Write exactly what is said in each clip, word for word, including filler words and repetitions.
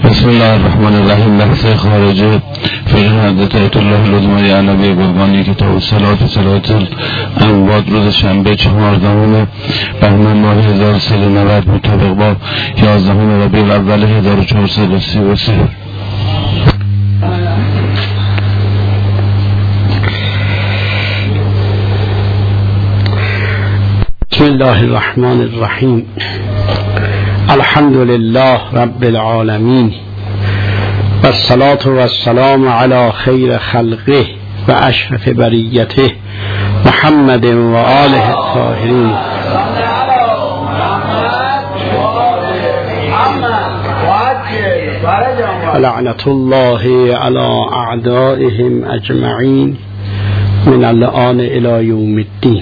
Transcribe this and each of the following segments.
بسم الله الرحمن الرحیم. بحث خارجه فقه حضرت آیت الله العظمای علوی قربانی کتاب الصلاة و صلاة الاموات روز شنبه چهاردهم بهمن ماه هزار و سیصد و نود مطابق با یازدهم ربیع الاول هزار و چهارصد و سی و سه. بسم الله الرحمن الرحیم. الحمد لله رب العالمین و الصلاة و السلام علی خیر خلقه و اشرف بریته محمد و آله الطاهرین. لعنت الله علی اعدائهم اجمعین من الآن الی یوم الدین.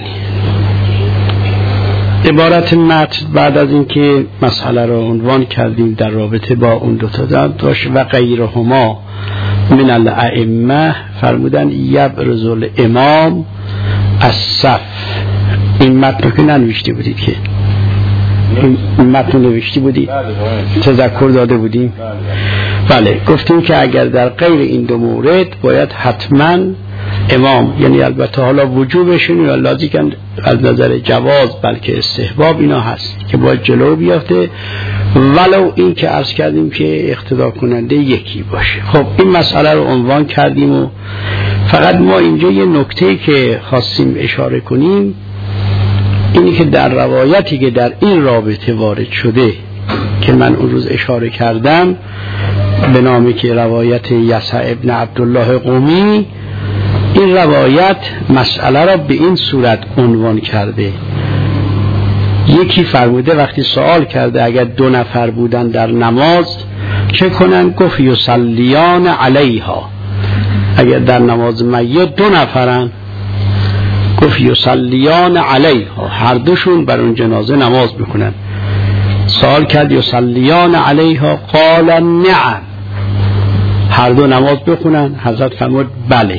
عبارت متن بعد از اینکه مسئله را عنوان کردیم در رابطه با اون دو تا داشت و غیرهما من الائمه فرمودن یبرز الامام الصف. این متن رو که ننوشته بودید که این متن نوشته بودید تذکر داده بودیم. بله گفتیم که اگر در غیر این دو مورد باید حتما امام، یعنی البته حالا وجوبشون یا لازم از نظر جواز بلکه استحباب اینا هست که باید جلو بیافته، ولو این که عرض کردیم که اقتدا کننده یکی باشه. خب این مسئله رو عنوان کردیم و فقط ما اینجا یه نکته که خواستیم اشاره کنیم اینی که در روایتی که در این رابطه وارد شده که من اون روز اشاره کردم به نامی که روایت یسع ابن عبدالله قمی، این روایت مسئله را به این صورت عنوان کرده. یکی فرموده وقتی سوال کرده اگر دو نفر بودن در نماز چه کنن؟ گفت یصلیان علیها. اگر در نماز میت دو نفرن گفت یصلیان علیها، هر دوشون بر اون جنازه نماز بکنن. سوال کرد یصلیان علیها قال نعم، هر دو نماز بخونن؟ حضرت فرمود بله،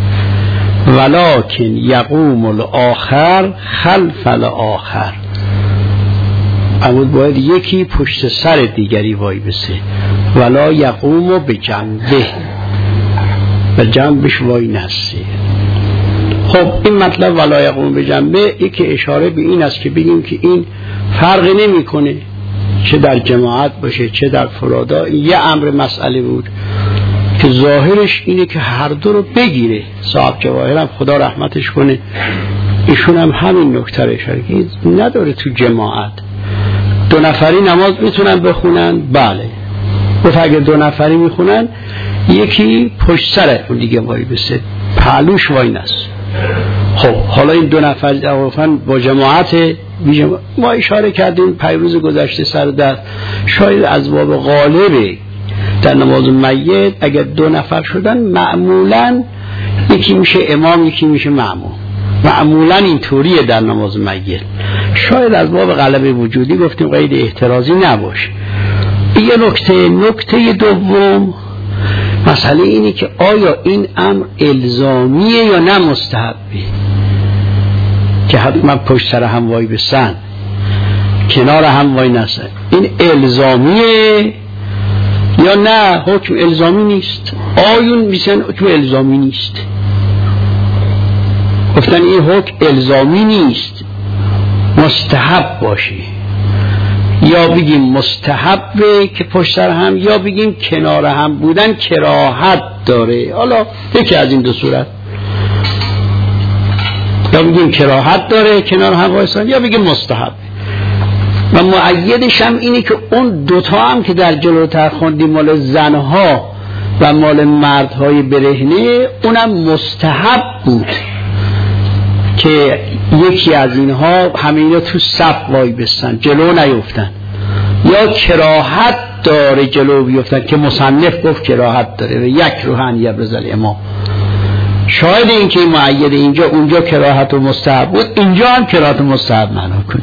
ولکن یقوم الاخر خلف الاخر. امود باید یکی پشت سر دیگری وای بسه، ولا یقوم به جنبه، به جنبش وای نسه. خب این مطلب ولا یقوم به جنبه یکی اشاره به این است که بگیم که این فرق نمی کنه چه در جماعت باشه چه در فرادا. یه امر مسئله بود که ظاهرش اینه که هر دو رو بگیره. صاحب جواهر هم خدا رحمتش کنه ایشون هم همین نکته رو اشاره که نداره تو جماعت دو نفری نماز میتونن بخونن. بله گفت اگه دو نفری میخونن یکی پشت سر اون دیگه وای بسه، پهلوش وای نست. خب حالا این دو نفر با جماعت ما اشاره کردیم پیروز گذشته سر در شاید از باب غالبه در نماز میت اگر دو نفر شدن معمولا یکی میشه امام یکی میشه مأموم، معمولا اینطوریه در نماز میت. شاید از باب غلبه وجودی گفتیم قید احترازی نباشه. یه نکته نکته دوم مسئله اینه که آیا این امر الزامیه یا نه مستحبه که حتما پشت سر هم وای بسن کنار هم وای نسن؟ این الزامیه یا نه حکم الزامی نیست؟ آیون میسن حکم الزامی نیست. گفتن این حکم الزامی نیست، مستحب باشه. یا بگیم مستحبه که پشت سر هم، یا بگیم کنار هم بودن کراهت داره. حالا یکی از این دو صورت، یا بگیم کراهت داره کنار هم وایسان، یا بگیم مستحب. و مؤیدش هم اینه که اون دوتا هم که در جلوتر خوندیم مال زنها و مال مردهای برهنه اونم مستحب بود که یکی از اینها همه اینا تو صف وای بستن جلو نیفتن، یا کراهت داره جلو بیفتن که مصنف گفت کراهت داره و یک روحن یبرز الامام. شاید این که مؤید اینجا اونجا کراهت و مستحب بود اینجا هم کراهت و مستحب معنا کنه.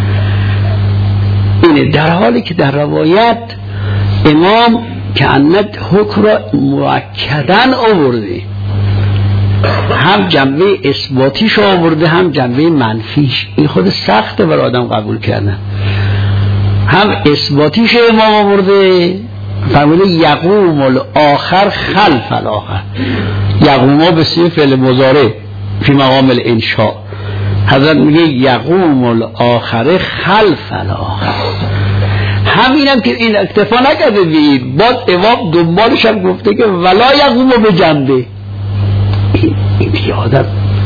اینه در حالی که در روایت امام که اند حکم را مؤکدن آورده، هم جنبه اثباتیش آورده هم جنبه منفیش. این خود سخته برای آدم قبول کردن. هم اثباتیش امام آورده فرموده یقوم الاخر خلف الاخر. یقوم به صیغه فعل مضارع فی مقام الانشاء. حضرت میگه یقوم الاخر خلف الاخر. همینم که این اکتفا نکرده بید، باز امام دنبالش هم گفته که ولا یقوم به جنبه. این یادم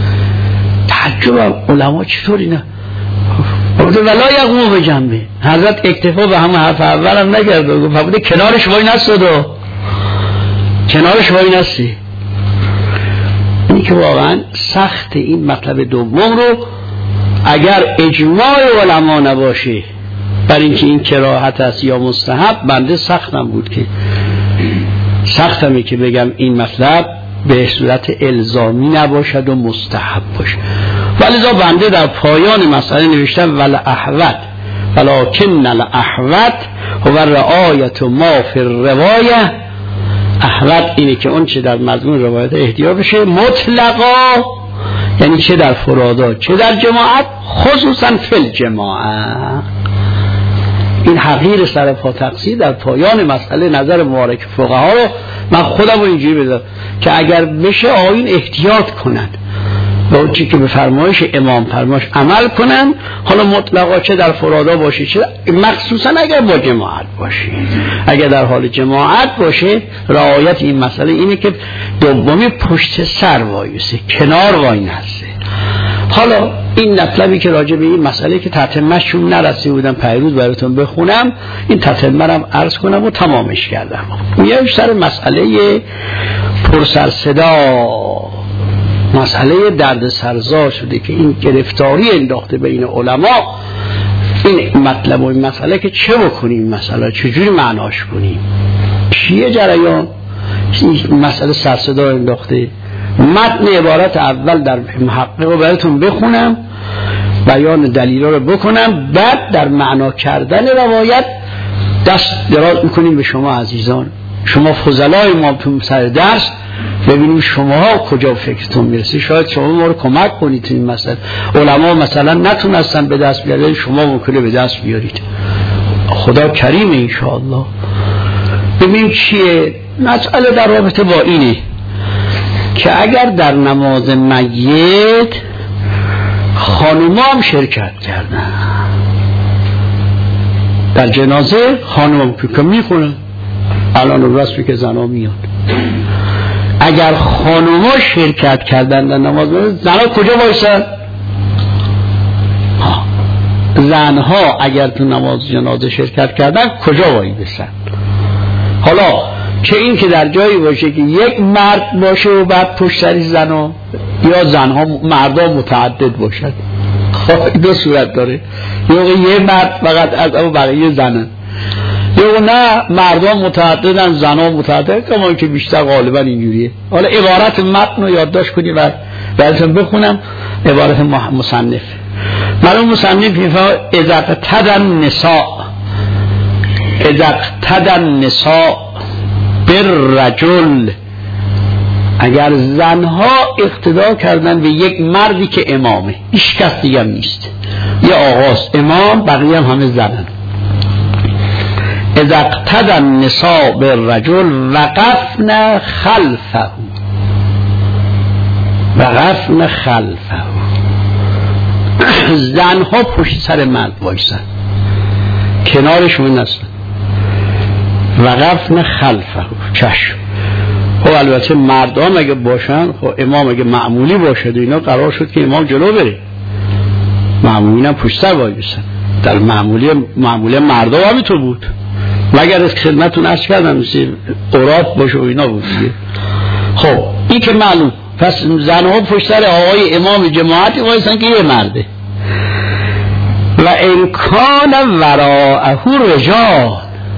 تعجب علما چطوری نه گفته ولا یقوم به جنبه. حضرت اکتفا به همه حرف اول هم نکرده، گفته کنارش وای نستد و کنارش وای نستی. این که واقعا سخت این مطلب دوم رو اگر اجماع علما نباشه بر اینکه این کراهت است یا مستحب، بنده سختم بود که سختمه که بگم این مطلب به صورت الزامی نباشد و مستحب باشه. ولذا بنده در پایان مسئله نوشتم ول احوت ولکن الاحوت هو رعایت ما فی الروایه. احوت اینه که اون چه در مضمون روایت احتیاط بشه مطلقا، یعنی چه در فرادا چه در جماعت، خصوصا فی الجماعت. این حقیر سر پا تقصیر در پایان مسئله نظر مبارک فقها رو من خودم رو اینجوری بدم که اگر بشه آیین احتیاط کنن و اون چی که به فرمایش امام فرمایش عمل کنن، حالا مطلقا چه در فرادا باشه چه مخصوصا اگر با جماعت باشه. اگر در حال جماعت باشه رعایت این مسئله اینه که دومی پشت سر وایسه، کنار وای نسته. حالا این مطلبی که راجع به این مسئله که تتمه‌شون نرسیده بودم پیروز براتون بخونم، این تتمه رو عرض کنم و تمامش کردم. میایم سر مسئله پرسر صدا، مسئله درد سرزا شده که این گرفتاری انداخته بین علما. این مطلب و این مسئله که چه بکنیم، مسئله چجوری معناش کنیم، چیه جریان این مسئله سر صدا انداخته. متن عبارت اول در محقق رو براتون بخونم، بیان دلیلا رو بکنم، بعد در معنا کردن روایت دست دراز میکنیم به شما عزیزان، شما فضلای ما تو سر درس، ببینیم شما کجا فکرتون میرسه. شاید شما ما رو کمک کنید تو این مسئله. علما مثلا نتونستن به دست بیارن، شما ممکنه به دست بیارید. خدا کریم انشاءالله. ببینیم چیه مسئله در رابطه با اینه که اگر در نماز میت خانوما هم شرکت کردن، در جنازه خانوما که میخونن، الان رسمی که زنا میاد، اگر خانوما شرکت کردن در نماز میت، زنا کجا بایستن؟ زنها اگر تو نماز جنازه شرکت کردن کجا وای بسن؟ حالا چه این که در جایی باشه که یک مرد باشه و بعد پشت سرش زنها، یا زنها مردا متعدد باشد. خب دو صورت داره، یا یه مرد فقط از اما بقیه زنن، یا نه مردا متعددن زنها متعدد، کما که بیشتر غالبا اینجوریه. حالا عبارت متن رو یادداشت کنید و براتون بخونم. عبارت مصنف معلوم مصنف میفرماید اذا اقتدى النساء اذا اقتدى النساء بالرجل، اگر زنها اقتدا کردن به یک مردی که امامه، هیچ کس دیگه نیست، یه آقاست امام، بقیه هم همه زنن. اذا اقتدى النساء بالرجل وقفن خلفه وقفن خلفه، زنها پشت سر مرد وایسن، کنارشون نستن. وقفن خلفه، چشم. خب البته مردان اگه باشن، خب امام اگه معمولی باشه اینا قرار شد که امام جلو بره، معمولی هم پشت سر وایسن. در معمولی معمولی مردا همینطور بود، مگر از خدمتتون عرض کردم مثل قرات باشه و اینا بود دیگه. خب این که معلوم، پس زنها پشت سر آقای امام جماعتی وایسن که یه مرده. و امکان وراءه رجال،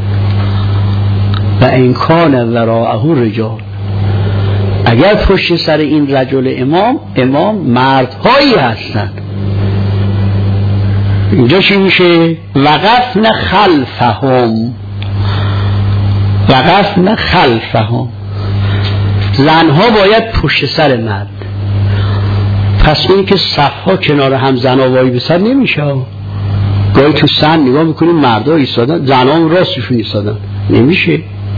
و امکان وراءه رجال، اگر پشت سر این رجل امام امام مردهایی هستن، اینجا چی میشه؟ وقفن خلفهم، وقفن خلفهم، زنها باید پشت سر مرد. پس این که صفها کنار هم زنها وای بسن نمیشه. گاهی تو سن نگاه میکنیم مردها ایستادن، زنها هم راستشون ایستادن، نمیشه.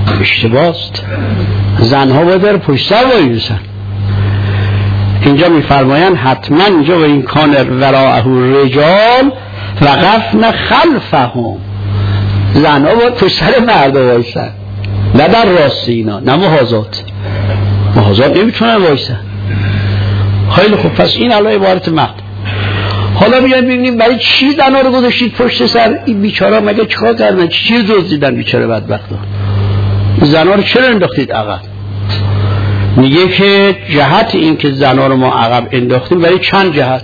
اشتباست. زنها باید در پشت سر وای بسن. اینجا میفرمایند حتما اینجا و این کان وراءه رجال وقفن خلفهم، زنها باید پشت سر مرد وایسن، نه در راست اینا، نه محاذات. محاذات نمیتونن وایسن. خیلی خوب، پس این الان عبارت مرد. حالا بیایم ببینیم برای چی زنها رو گذاشتید پشت سر؟ این بیچارا مگه چیکار کردن؟ چی دزدیدن بیچاره بدبختا؟ زنها رو چرا انداختید عقب؟ میگه که جهت این که زنها رو ما عقب انداختیم برای چند جهت،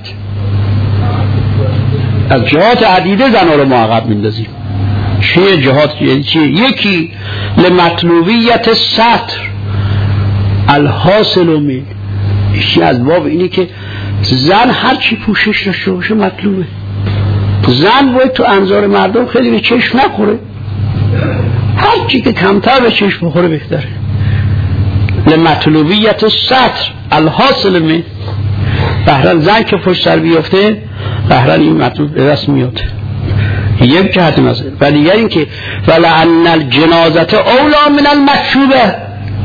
از جهات عدیده زنها رو ما عقب میندازیم. چه جهات؟ چیه؟ یکی لمطلوبیت ستر الحاصل من، یکی از باب اینه که زن هر چی پوشش داشته باشه مطلوبه. زن باید تو انظار مردم خیلی به چشم نخوره، هر چی که کمتر به چشم بخوره بهتره. لمطلوبیت ستر الحاصل من، بهرن زن که پشت سر بیفته بهرن این مطلوب به دست میاد. یک جهت مثلا. ولی دیگر این که ولعن الجنازت اولا من المکتوبه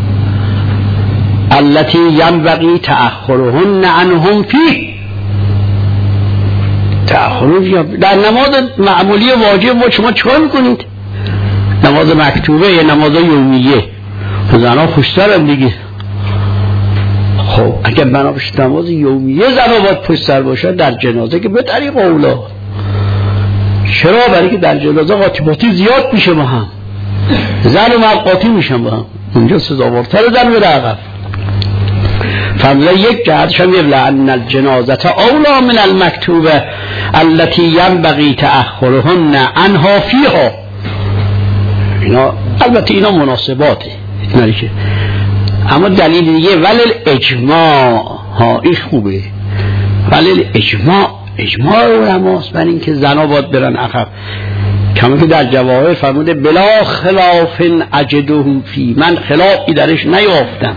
التي ينبغي تأخرهن عنهم فيه. تأخرون در نماز معمولی واجب ما شما چکار میکنید؟ نماز مکتوبه یا نماز یومیه زنها پشت سر هم دیگه. خب اگر بنا بشه نماز یومیه زنها باید پشت سر باشن در جنازه که به طریق اولا. چرا؟ برای که در جنازه قاطی باطی زیاد میشه با هم، زن و مرد قاطی میشن با هم، اونجا سزاوارتر زن بره عقب. فضل یک جهتش هم لأن الجنازة اولا من المکتوبه التي ينبغي تأخرهن عنها فيها. اینا البته اینا مناسباته نریشه. اما دلیل دیگه ولی الاجماع ها این خوبه، ولی الاجماع اجماع علماست بر این که زنا باید برن عقب. کما که در جواهر فرموده بلا خلاف اجده فی، من خلافی درش نیافتم.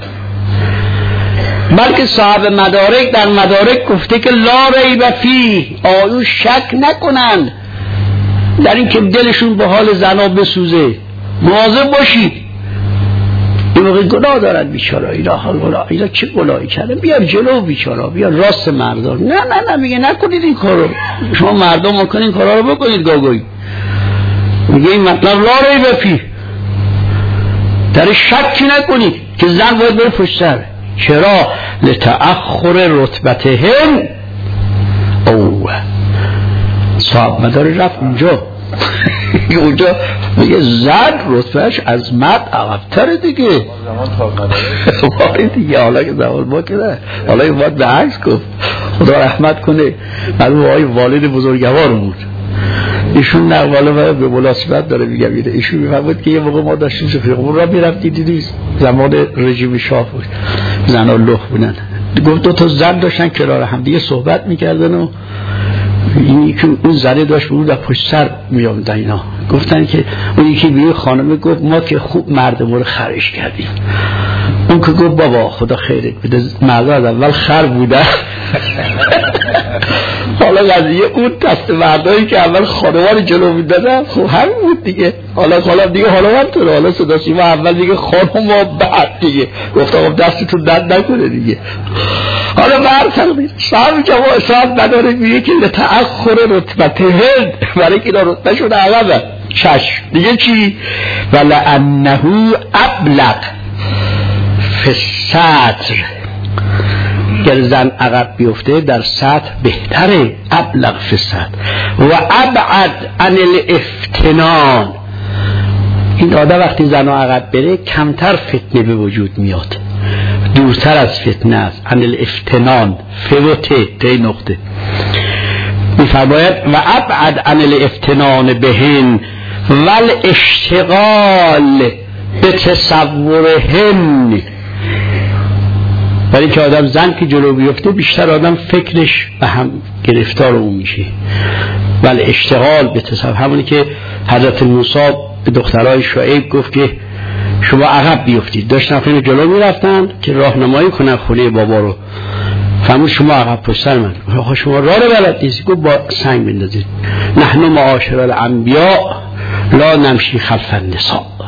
بلکه صاحب مدارک در مدارک گفته که لا ریب فی، آیو شک نکنند در این که دلشون به حال زنا بسوزه، مواظب باشید. این موقع گناه دارد بیچاره، اینا حال گناه، اینا چه گناهی کرده؟ بیا جلو بیچاره، بیا راست مردان. نه نه نه میگه نکنید این کارو، شما مردم ممکنه این کارا رو بکنید گاگویی. میگه این مطلب لا ریب فی، در شکی نکنید که زن باید بره پشت سر. چرا؟ لتأخر رتبتهن. اوه صاحب مدار رفت اونجا اونجا میگه زن رتبهش از مرد عقب‌تره دیگه. وای دیگه حالا که زمان ما که نه، حالا این باید به عکس گفت. خدا رحمت کنه معلوم آقای والد بزرگوار بود، ایشون نقواله به مناسبت داره میگم اینه. ایشون میفهمد که یه موقع ما داشتیم شفیقمون را میرفتی دیدی زمان رژیم شاه بود، زن و لخ بودن، گفت دو تا زن داشتن کنار هم دیگه صحبت میکردن و این که اون زنه داشت بود و پشت سر میامدن اینا. گفتن که اون یکی بیه خانمه گفت ما که خوب مردم رو خرش کردیم. اون که گفت بابا خدا خیرت بده، مردم از اول خر بودن. حالا قضیه اون دست مردایی که اول خانوان جلو میدادن خب همین بود دیگه. حالا حالا دیگه حالا من تو حالا صدا سیما اول دیگه خانم و بعد دیگه گفت آقا دستتون درد نکنه دیگه. حالا مرد تقدیر صاحب که ما صاحب نداره میگه که لتأخر رتبتهن، برای که اینا رتبه شده عقبه. چشم دیگه چی؟ ولأنه ابلغ فی الستر، گر زن عقب بیفته در سطر بهتره. ابلغ فی الستر و ابعد عن الافتنان. این آدم وقتی زن عقب بره کمتر فتنه به وجود میاد، دورتر از فتنه است. عن الافتنان فوته ته نقطه میفرماید و ابعد عن الافتنان بهن ول اشتغال به تصورهن. ولی که آدم زن که جلو بیفته بیشتر آدم فکرش به هم گرفتار اون میشه. ولی اشتغال به تصور، همونی که حضرت موسی به دخترای شعیب گفت که شما عقب بیفتید، داشتن خیلی جلو میرفتن که راهنمایی کنن خونه بابا رو، فرمود شما عقب پشت سر من. آقا شما راه رو بلد نیست، گفت با سنگ بندازید. نحن معاشر الانبیاء لا نمشی خلف النساء.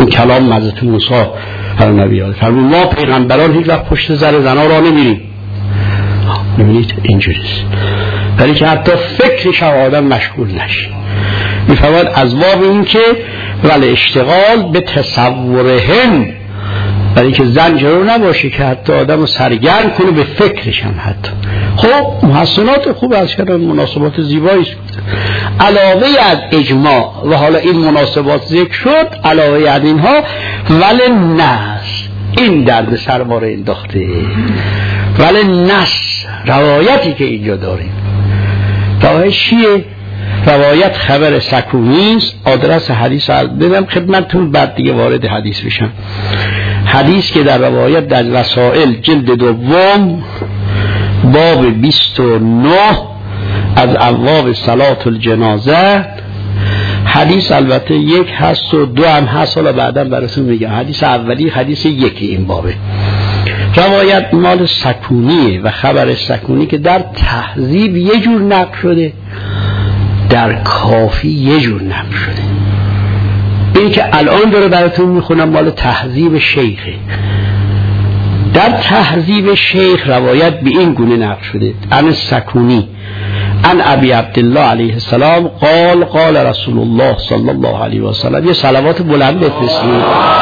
این کلام حضرت موسی هر نبی ها فرمود ما پیغمبران هیچ وقت پشت سر زنا را نمیریم. ببینید اینجوریست، ولی که حتی فکرش هم آدم مشغول نشه. میفرماید از باب این که ولی اشتغال به تصورهن، ولی که زنجرو نباشه که حتی آدم رو سرگرم کنه به فکرش هم. حتی خب محسنات خوب از کردن، مناسبات زیبایی است. علاوه از اجماع و حالا این مناسبات ذکر شد، علاوه از اینها ولی نص این درد سر ما رو انداخته. ولی نص روایتی که اینجا داریم، روایت چیه؟ روایت خبر سکونی است. آدرس حدیث رو بدم خدمتتون، بعد دیگه وارد حدیث بشم. حدیث که در روایت در وسائل جلد دوم باب بیست و نه از ابواب صلات الجنازه. حدیث البته یک هست و دو هم هست، حالا بعدا براتون میگم. حدیث اولی حدیث یکی این بابه. روایت مال سکونیه و خبر سکونی که در تهذیب یه جور نقل شده، در کافی یه جور نقل شده. این که الان داره براتون میخونم مال تهذیب شیخه. در تهذیب شیخ روایت به این گونه نقل شده: عن سکونی عن ابی عبدالله علیه السلام قال قال رسول الله صلی الله علیه و سلم. یه صلوات بلند بفرستید.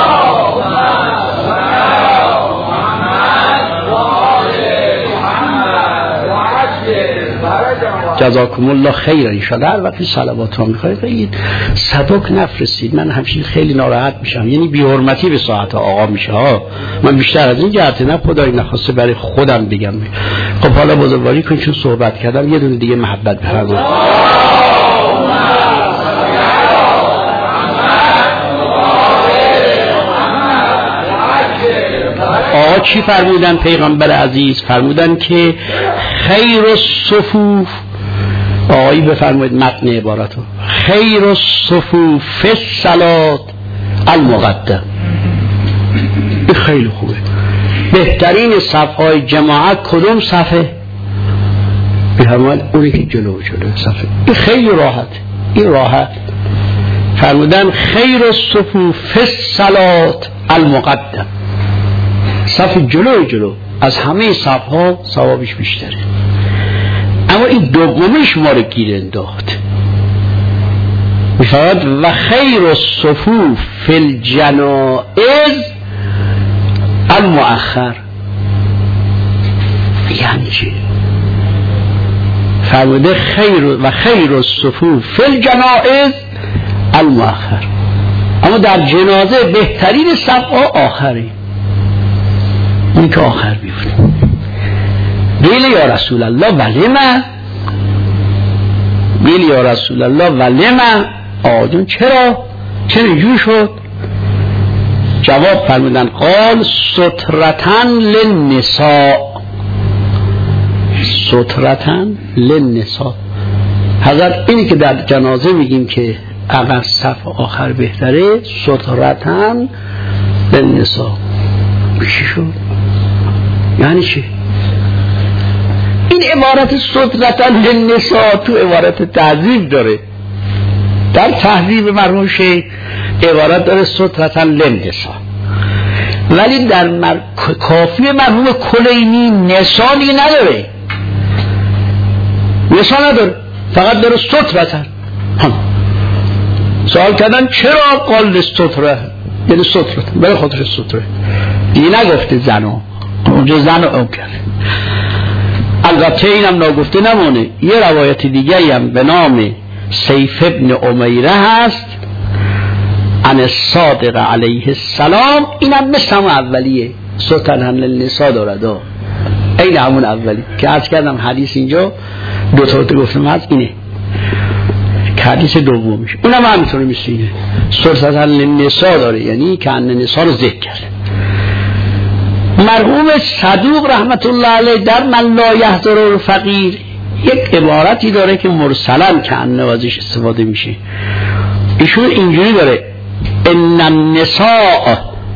جزاکم الله خیر. ان شاء الله هر وقت صلوات ها میخواید بگید، سبک نفرستید. من همچین خیلی ناراحت میشم، یعنی بی حرمتی به ساعت آقا میشه ها. من بیشتر از این جهت نه خدای نخواسته برای خودم بگم. خب حالا بزرگواری کن، چون صحبت کردم یه دونه دیگه محبت بفرمایید. آقا چی فرمودن پیغمبر عزیز؟ فرمودن که خیر الصفوف، آقایی بفرمایید متن عبارتو، خیر الصفوف فی الصلاة المقدم. این خیلی خوبه. بهترین صفهای جماعت کدوم صفه؟ بفرمایید اونی که جلو جلو صفه. این خیلی راحت، این راحت. فرمودن خیر الصفوف فی الصلاة المقدم، صف جلو جلو از همه صفها ثوابش بیشتره. اما این دومیش ما رو گیر انداخت. میفرماید و خیر الصفوف فی الجنائز المؤخر. یعنی چی؟ فرموده خیر و خیر الصفوف فی الجنائز المؤخر، اما در جنازه بهترین صفها آخری، اون که آخر بیفته. قیل یا رسول الله ولما، قیل یا رسول الله ولما، آجون چرا چرا اینجور شد؟ جواب فرمودن قال سترتن للنساء، سترتن للنساء. حضرت اینی که در جنازه میگیم که اگر صف آخر بهتره، سترتن للنساء. چی شد؟ یعنی چی؟ این عبارت سترتن للنساء تو عبارت تهذیب داره. در تهذیب مرحوم شیخ عبارت داره سترتن للنساء، ولی در مر... کافی مرحوم کلینی نسانی نداره، نسا نداره، فقط داره سترتن. سوال کردن چرا قال ستره، یعنی سترتن برای خاطر ستره، دیگه نگفته زنو، اونجا زن اون کرده. البته اینم ناگفته نمونه، یه روایت دیگه هم به نام سیف ابن امیره هست عن الصادق علیه السلام. اینم مثل همون اولیه، سترتن للنساء دارد، این همون اولی که عرض کردم. حدیث اینجا دو تا گفتم هست، اینه که حدیث دومیش، اونم همینطوری مثل اینه، سترتن للنساء داره، یعنی که ان نساء رو ذکر کرده. مرحوم صدوق رحمت الله علیه در من لا یحضر الفقیر یک عبارتی داره که مرسلا که انوازش استفاده میشه. ایشون اینجوری داره: ان النساء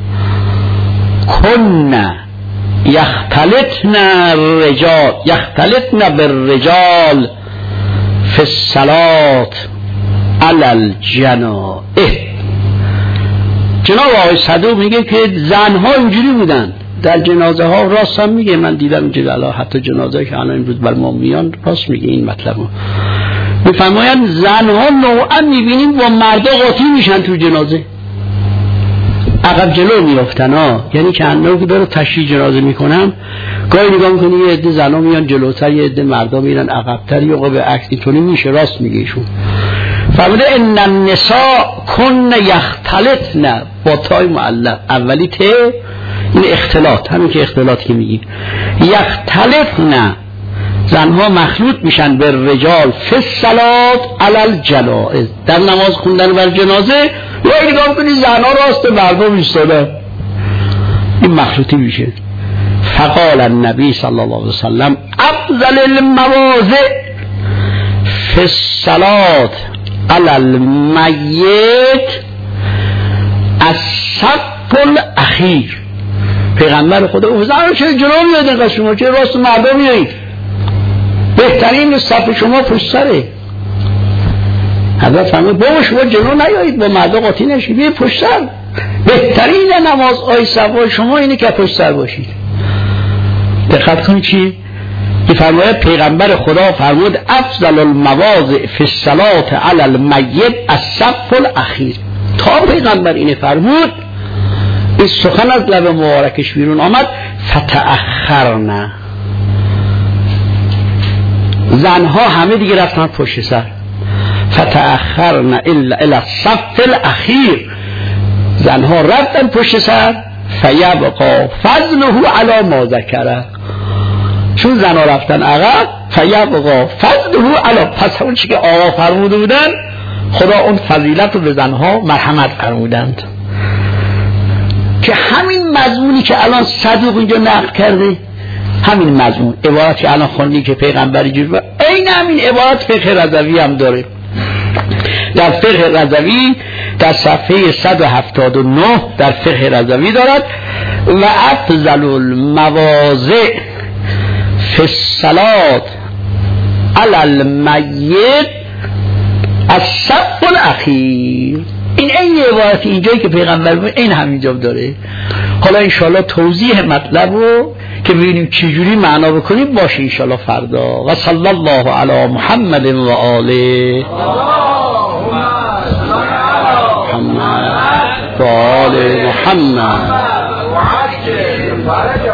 کن یختلطن الرجال یختلطن بالرجال فی الصلاة علی الجنائز. جناب آقای صدوق میگه که زنها اینجوری بودن در جنازه ها، راست هم میگه، من دیدم اینجوری الان حتی جنازه که الان امروز بر ما میان راست میگه این مطلبو. میفرمایند زنها نوعا میبینیم با مردا قاطی میشن تو جنازه، عقب جلو میافتن ها، یعنی که انو که برو تشییع جنازه میکنن گاهی نگاه میکنی یه عده زنا میان جلوتر یه عده مردا میرن عقب‌تر، یا به عکس اینطوری میشه، راست میگه ایشون. فرموده ان النساء کن یختلطن با تای معلق، اولی ته این اختلاط، همین که اختلاط که میگی، یختلطن زنها مخلوط میشن به رجال فی الصلات علی الجنائز، در نماز خوندن بر جنازه یا نگاه کنی زنها راست مردم ایستادن، این مخلوطی میشه. فقال النبی صلی الله علیه وسلم افضل المواضع فی الصلات علی المیت الصف الاخیر. پیغمبر خدا او زن چه جلو میاد از شما، چه راست مردم میایید، بهترین صف شما پشت سره. حضرت فرمود بابا شما جلو نیایید با مردا قاطی نشید، بیایید پشت سر، بهترین نماز آی صفای شما اینه که پشت سر باشید. دقت کنید چی فرمود پیغمبر خدا، فرمود افضل المواضع فی الصلاه علی المیت الصف الاخیر. تا پیغمبر اینه فرمود، این سخن از لب مبارکش بیرون آمد، فتأخرنا، زنها همه دیگه رفتن پشت سر، فتأخرنا الا الی الصف الاخیر، زنها رفتن پشت سر، فیبقى فضله علی ما ذکره، چون زنها رفتن عقب، فیبقى فضله علی، پس اون چی که آقا فرموده بودن خدا اون فضیلت رو به زنها مرحمت فرمودند، که همین مضمونی که الان صدوق اینجا نقل کرده، همین مضمون عبارت که الان خوندی که پیغمبری جور، این همین عبارت فقه رضوی هم داره. در فقه رضوی در صفحه صد و هفتاد و نه در فقه رضوی دارد و افضل المواضع فی الصلاة علی المیت الصف الاخیر. این این عبارت اینجایی که پیغمبر بود این همینجا داره. حالا انشاءالله توضیح مطلب رو که ببینیم چجوری معنا بکنیم باشه انشاءالله فردا. و صلی الله علی محمد و آله محمد و آل محمد.